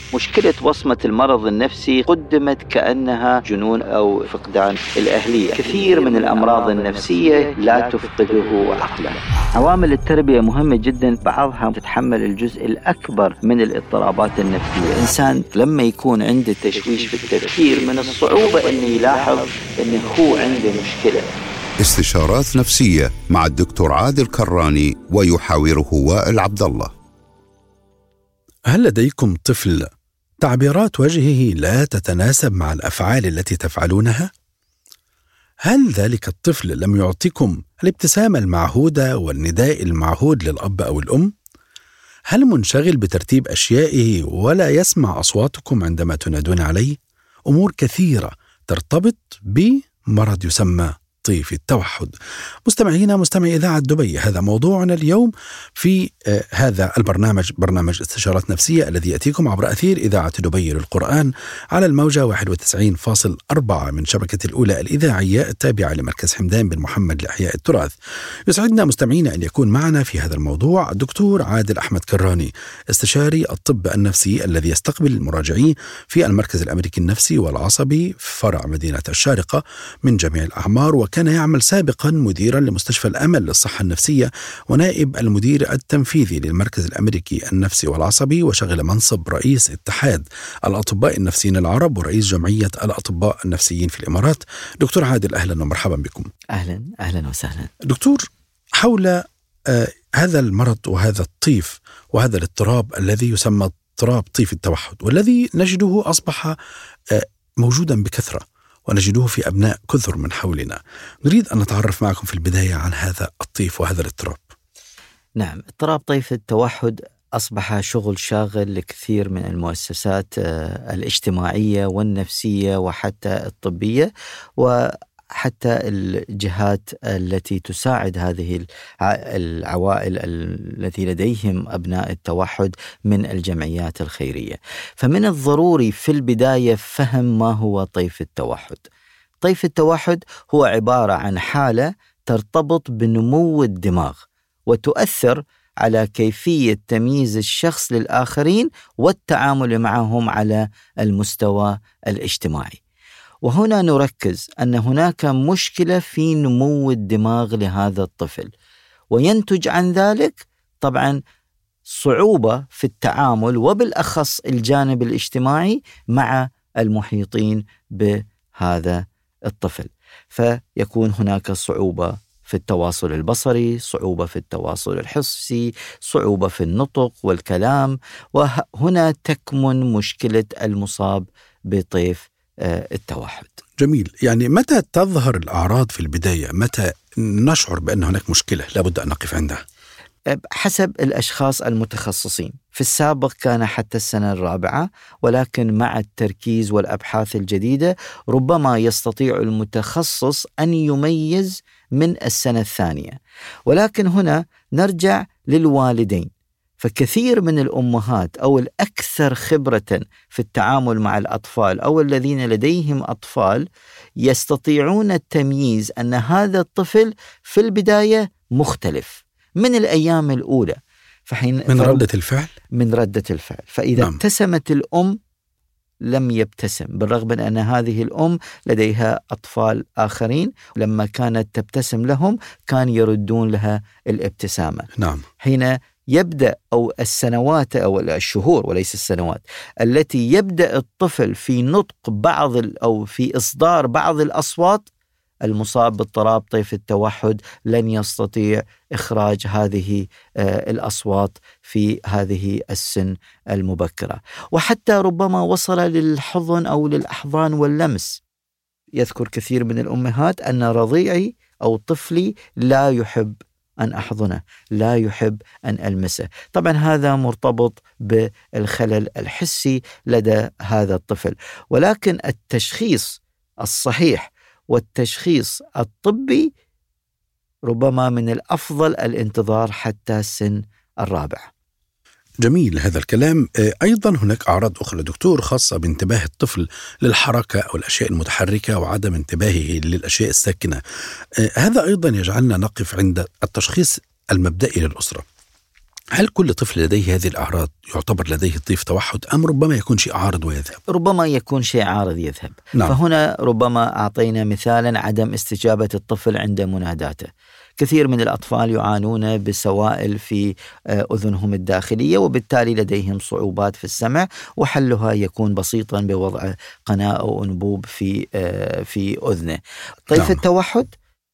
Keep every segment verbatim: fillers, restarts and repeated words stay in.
مشكلة وصمة المرض النفسي قدمت كأنها جنون أو فقدان الأهلية. كثير من الأمراض النفسية لا تفقده عقله. عوامل التربية مهمة جدا، بعضها تتحمل الجزء الأكبر من الاضطرابات النفسية. الإنسان لما يكون عنده تشويش في التفكير من الصعوبة أنه يلاحظ أنه هو عنده مشكلة. استشارات نفسية مع الدكتور عادل كراني ويحاوره وائل عبد الله. هل لديكم طفل تعبيرات وجهه لا تتناسب مع الأفعال التي تفعلونها؟ هل ذلك الطفل لم يعطيكم الابتسامة المعهودة والنداء المعهود للأب أو الأم؟ هل منشغل بترتيب أشيائه ولا يسمع أصواتكم عندما تنادون عليه؟ أمور كثيرة ترتبط بمرض يسمى طيف التوحد. مستمعينا مستمعي إذاعة دبي، هذا موضوعنا اليوم في آه هذا البرنامج، برنامج استشارات نفسية الذي يأتيكم عبر أثير إذاعة دبي للقرآن على الموجة واحد وتسعين فاصلة أربعة من شبكة الأولى الإذاعية التابعة لمركز حمدان بن محمد لإحياء التراث. يسعدنا مستمعينا أن يكون معنا في هذا الموضوع الدكتور عادل أحمد كراني، استشاري الطب النفسي الذي يستقبل المراجعين في المركز الأمريكي النفسي والعصبي فرع مدينة الشارقة من جميع الأعمار، وكان كان يعمل سابقا مديرا لمستشفى الأمل للصحة النفسية ونائب المدير التنفيذي للمركز الأمريكي النفسي والعصبي، وشغل منصب رئيس اتحاد الأطباء النفسيين العرب ورئيس جمعية الأطباء النفسيين في الإمارات. دكتور عادل، أهلا ومرحبا بكم. أهلا أهلا وسهلا. دكتور، حول آه هذا المرض وهذا الطيف وهذا الاضطراب الذي يسمى اضطراب طيف التوحد، والذي نجده أصبح آه موجودا بكثرة ونجده في أبناء كثر من حولنا، نريد أن نتعرف معكم في البداية عن هذا الطيف وهذا الاضطراب. نعم، اضطراب طيف التوحد أصبح شغل شاغل لكثير من المؤسسات الاجتماعية والنفسية وحتى الطبية، وحتى الجهات التي تساعد هذه العوائل التي لديهم أبناء التوحد من الجمعيات الخيرية. فمن الضروري في البداية فهم ما هو طيف التوحد. طيف التوحد هو عبارة عن حالة ترتبط بنمو الدماغ وتؤثر على كيفية تمييز الشخص للآخرين والتعامل معهم على المستوى الاجتماعي. وهنا نركز أن هناك مشكلة في نمو الدماغ لهذا الطفل، وينتج عن ذلك طبعا صعوبة في التعامل وبالأخص الجانب الاجتماعي مع المحيطين بهذا الطفل. فيكون هناك صعوبة في التواصل البصري، صعوبة في التواصل الحسي، صعوبة في النطق والكلام، وهنا تكمن مشكلة المصاب بطيف التوحد. جميل. يعني متى تظهر الأعراض في البداية؟ متى نشعر بأن هناك مشكلة لابد أن نقف عندها؟ حسب الأشخاص المتخصصين. في السابق كان حتى السنة الرابعة، ولكن مع التركيز والأبحاث الجديدة ربما يستطيع المتخصص أن يميز من السنة الثانية. ولكن هنا نرجع للوالدين، فكثير من الأمهات أو الأكثر خبرة في التعامل مع الأطفال أو الذين لديهم أطفال يستطيعون التمييز أن هذا الطفل في البداية مختلف من الأيام الأولى. فحين من ردة الفعل من ردة الفعل فإذا نعم. ابتسمت الأم لم يبتسم، بالرغم من أن هذه الأم لديها أطفال آخرين لما كانت تبتسم لهم كان يردون لها الابتسامة. نعم. حين يبدأ أو السنوات أو الشهور وليس السنوات التي يبدأ الطفل في نطق بعض أو في إصدار بعض الأصوات، المصاب باضطراب طيف التوحد لن يستطيع إخراج هذه الأصوات في هذه السن المبكرة. وحتى ربما وصل للحضن أو للأحضان واللمس. يذكر كثير من الأمهات أن رضيعي أو طفلي لا يحب أن أحضنه، لا يحب أن ألمسه. طبعا هذا مرتبط بالخلل الحسي لدى هذا الطفل، ولكن التشخيص الصحيح والتشخيص الطبي ربما من الأفضل الانتظار حتى سن الرابع. جميل هذا الكلام. أيضا هناك أعراض أخرى دكتور خاصة بانتباه الطفل للحركة أو الأشياء المتحركة وعدم انتباهه للأشياء الساكنة. هذا أيضا يجعلنا نقف عند التشخيص المبدئي للأسرة. هل كل طفل لديه هذه الأعراض يعتبر لديه طيف توحد أم ربما يكون شيء عارض ويذهب؟ ربما يكون شيء عارض يذهب. نعم. فهنا ربما أعطينا مثالا عدم استجابة الطفل عند مناداته. كثير من الأطفال يعانون بسوائل في أذنهم الداخلية وبالتالي لديهم صعوبات في السمع، وحلها يكون بسيطا بوضع قناة أو أنبوب في في أذنه. طيف نعم. التوحد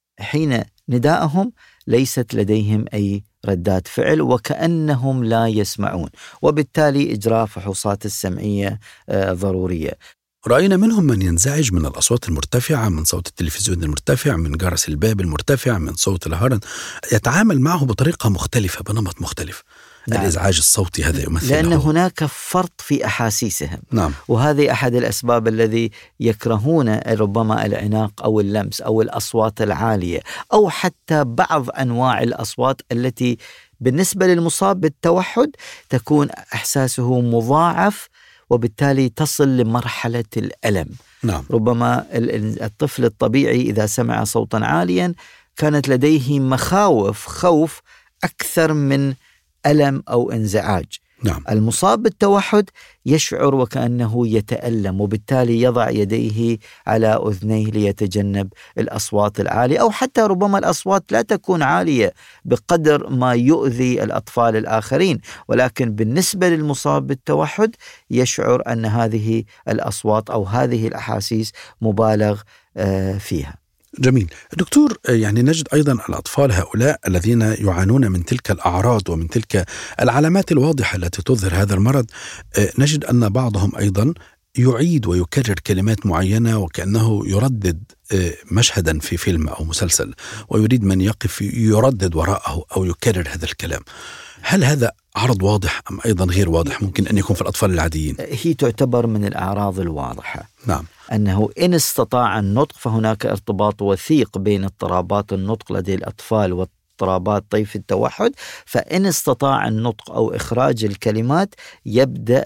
حين ندائهم ليست لديهم أي ردات فعل وكأنهم لا يسمعون، وبالتالي إجراء فحوصات السمعية ضرورية. رأينا منهم من ينزعج من الأصوات المرتفعة، من صوت التلفزيون المرتفع، من جرس الباب المرتفع، من صوت الهرن، يتعامل معه بطريقة مختلفة بنمط مختلف. نعم. الإزعاج الصوتي هذا يمثل لأن له. هناك فرط في أحاسيسهم. نعم. وهذه أحد الأسباب الذي يكرهون ربما العناق أو اللمس أو الأصوات العالية أو حتى بعض أنواع الأصوات التي بالنسبة للمصاب بالتوحد تكون إحساسه مضاعف وبالتالي تصل لمرحلة الألم. نعم. ربما الطفل الطبيعي إذا سمع صوتا عاليا كانت لديه مخاوف خوف أكثر من ألم أو انزعاج. نعم. المصاب بالتوحد يشعر وكأنه يتألم وبالتالي يضع يديه على أذنيه ليتجنب الأصوات العالية، أو حتى ربما الأصوات لا تكون عالية بقدر ما يؤذي الأطفال الآخرين، ولكن بالنسبة للمصاب بالتوحد يشعر أن هذه الأصوات أو هذه الأحاسيس مبالغ فيها. جميل. دكتور، يعني نجد أيضا الأطفال هؤلاء الذين يعانون من تلك الأعراض ومن تلك العلامات الواضحة التي تظهر هذا المرض، نجد أن بعضهم أيضا يعيد ويكرر كلمات معينة وكأنه يردد مشهدا في فيلم أو مسلسل ويريد من يقف يردد وراءه أو يكرر هذا الكلام. هل هذا عرض واضح أم أيضا غير واضح ممكن أن يكون في الأطفال العاديين؟ هي تعتبر من الأعراض الواضحة. نعم. أنه إن استطاع النطق فهناك ارتباط وثيق بين اضطرابات النطق لدى الأطفال واضطرابات طيف التوحد. فإن استطاع النطق أو إخراج الكلمات يبدأ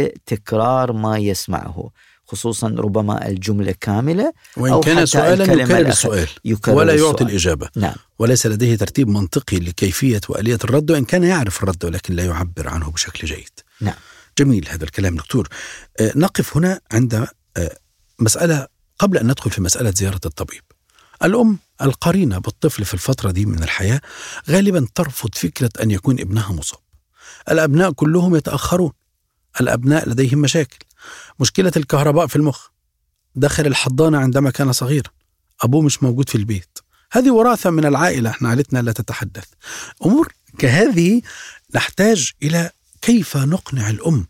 بتكرار ما يسمعه، خصوصا ربما الجملة كاملة، وإن كان سؤالا يكرر السؤال ولا يعطي السؤال. الإجابة. نعم. وليس لديه ترتيب منطقي لكيفية وآلية الرد، وإن كان يعرف الرد ولكن لا يعبر عنه بشكل جيد. نعم. جميل هذا الكلام دكتور. آه نقف هنا عند آه مسألة قبل أن ندخل في مسألة زيارة الطبيب. الأم القرينة بالطفل في الفترة دي من الحياة غالبا ترفض فكرة أن يكون ابنها مصاب. الأبناء كلهم يتأخرون، الأبناء لديهم مشاكل، مشكلة الكهرباء في المخ، دخل الحضانة عندما كان صغيرا، أبوه مش موجود في البيت، هذه وراثة من العائلة، احنا عائلتنا لا تتحدث. أمور كهذه نحتاج إلى كيف نقنع الأم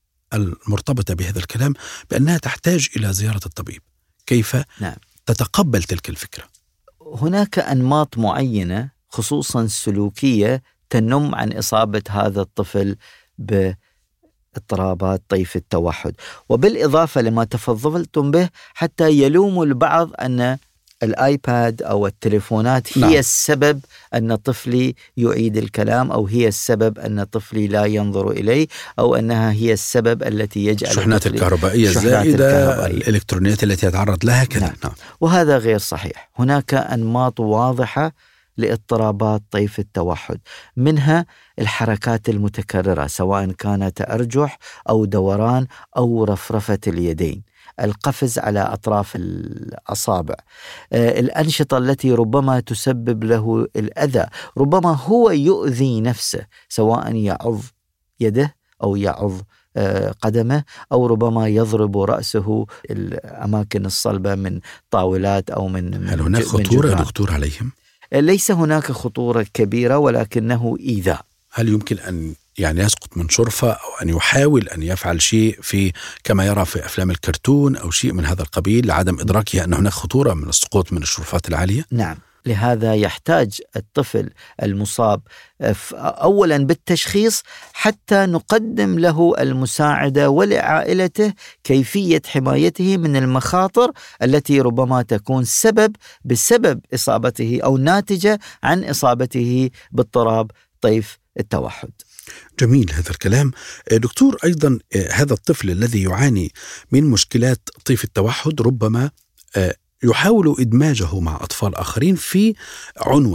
المرتبطة بهذا الكلام بأنها تحتاج إلى زيارة الطبيب، كيف نعم. تتقبل تلك الفكرة. هناك أنماط معينة خصوصا سلوكية تنم عن إصابة هذا الطفل باضطرابات طيف التوحد، وبالإضافة لما تفضلتم به حتى يلوم البعض أن الآيباد أو التليفونات هي نعم. السبب أن طفلي يعيد الكلام، أو هي السبب أن طفلي لا ينظر إليه، أو أنها هي السبب التي يجعل الشحنات الكهربائية الزائدة، الإلكترونيات التي يتعرض لها كذا. نعم. نعم. وهذا غير صحيح. هناك أنماط واضحة لاضطرابات طيف التوحد، منها الحركات المتكررة سواء كانت تأرجح أو دوران أو رفرفة اليدين، القفز على أطراف الأصابع، الأنشطة التي ربما تسبب له الأذى، ربما هو يؤذي نفسه سواء يعض يده أو يعض قدمه، أو ربما يضرب رأسه الأماكن الصلبة من طاولات أو من هل هناك خطورة دكتور عليهم؟ ليس هناك خطورة كبيرة ولكنه إيذاء. هل يمكن أن يعني يسقط من شرفة أو أن يحاول أن يفعل شيء في كما يرى في أفلام الكرتون أو شيء من هذا القبيل لعدم إدراكه أن هناك خطورة من السقوط من الشرفات العالية؟ نعم. لهذا يحتاج الطفل المصاب أولا بالتشخيص حتى نقدم له المساعدة ولعائلته كيفية حمايته من المخاطر التي ربما تكون سبب بسبب إصابته أو ناتجة عن إصابته باضطراب طيف التوحد. جميل هذا الكلام دكتور. أيضا هذا الطفل الذي يعاني من مشكلات طيف التوحد ربما يحاول إدماجه مع أطفال آخرين في عنوة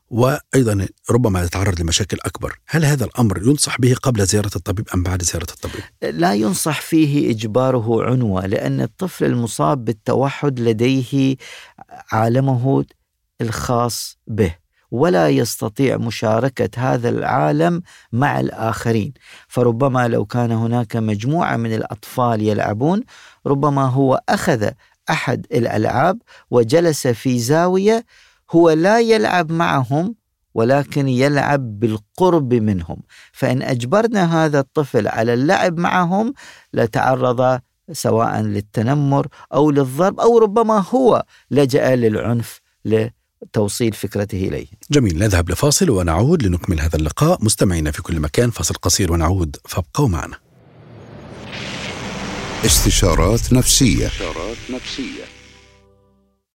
وأيضا ربما يتعرض لمشاكل أكبر، هل هذا الأمر ينصح به قبل زيارة الطبيب أم بعد زيارة الطبيب؟ لا ينصح فيه إجباره عنوة، لأن الطفل المصاب بالتوحد لديه عالمه الخاص به، ولا يستطيع مشاركة هذا العالم مع الآخرين. فربما لو كان هناك مجموعة من الأطفال يلعبون، ربما هو أخذ أحد الألعاب وجلس في زاوية، هو لا يلعب معهم ولكن يلعب بالقرب منهم. فإن أجبرنا هذا الطفل على اللعب معهم لتعرض سواء للتنمر أو للضرب، أو ربما هو لجأ للعنف لتوصيل فكرته إليه. جميل، نذهب لفاصل ونعود لنكمل هذا اللقاء. مستمعينا في كل مكان، فاصل قصير ونعود، فابقوا معنا. استشارات نفسية. استشارات نفسية.